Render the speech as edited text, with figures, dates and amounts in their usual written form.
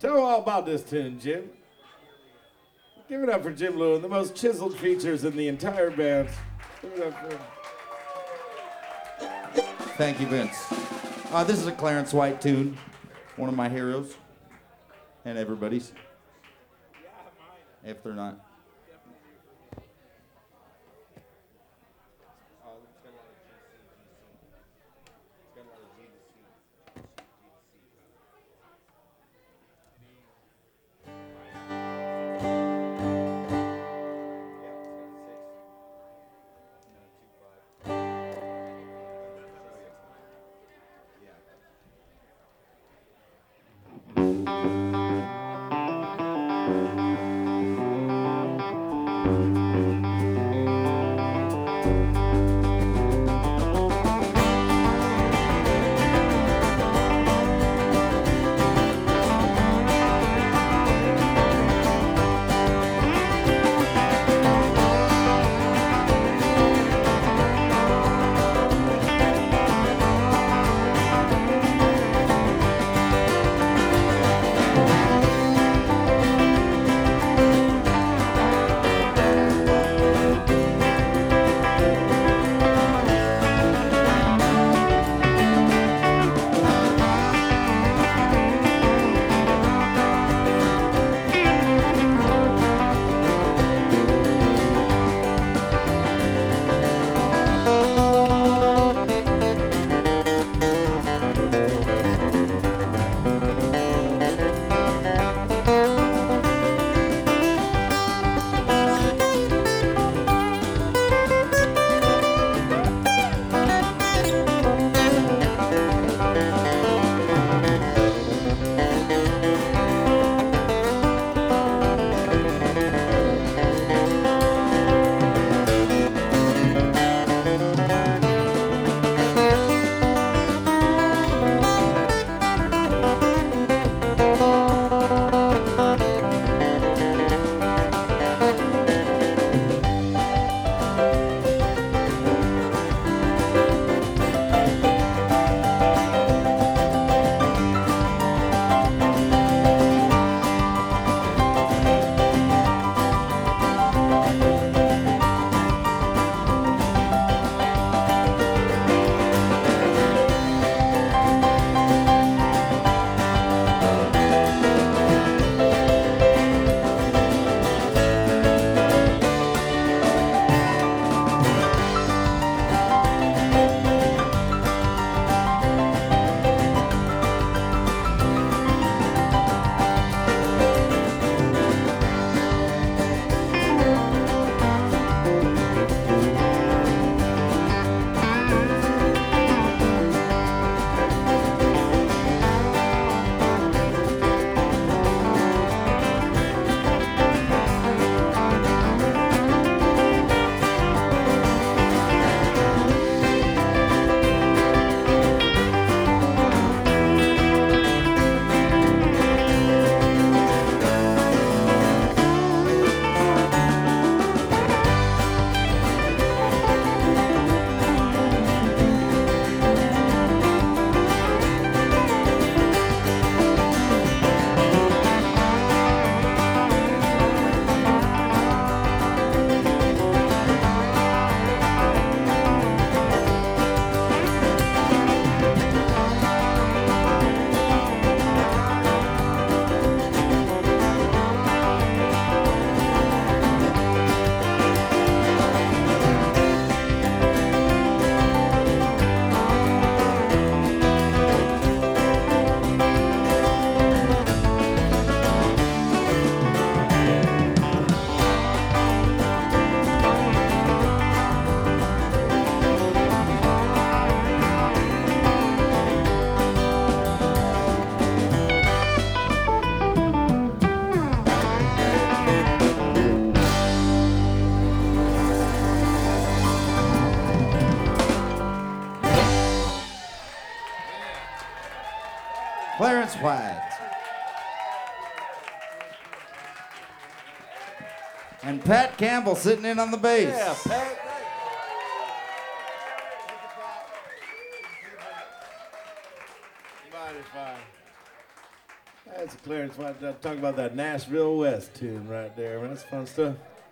Tell them all about this tune, Jim. Give it up for Jim Lewin, the most chiseled features in the entire band. Give it up for him. Thank you, Vince. This is a Clarence White tune, one of my heroes, and everybody's, if they're not. Clarence White. And Pat Campbell sitting in on the bass. Yeah, Pat. Mighty fine. That's Clarence White talk about that Nashville West tune right there. Man, that's fun stuff.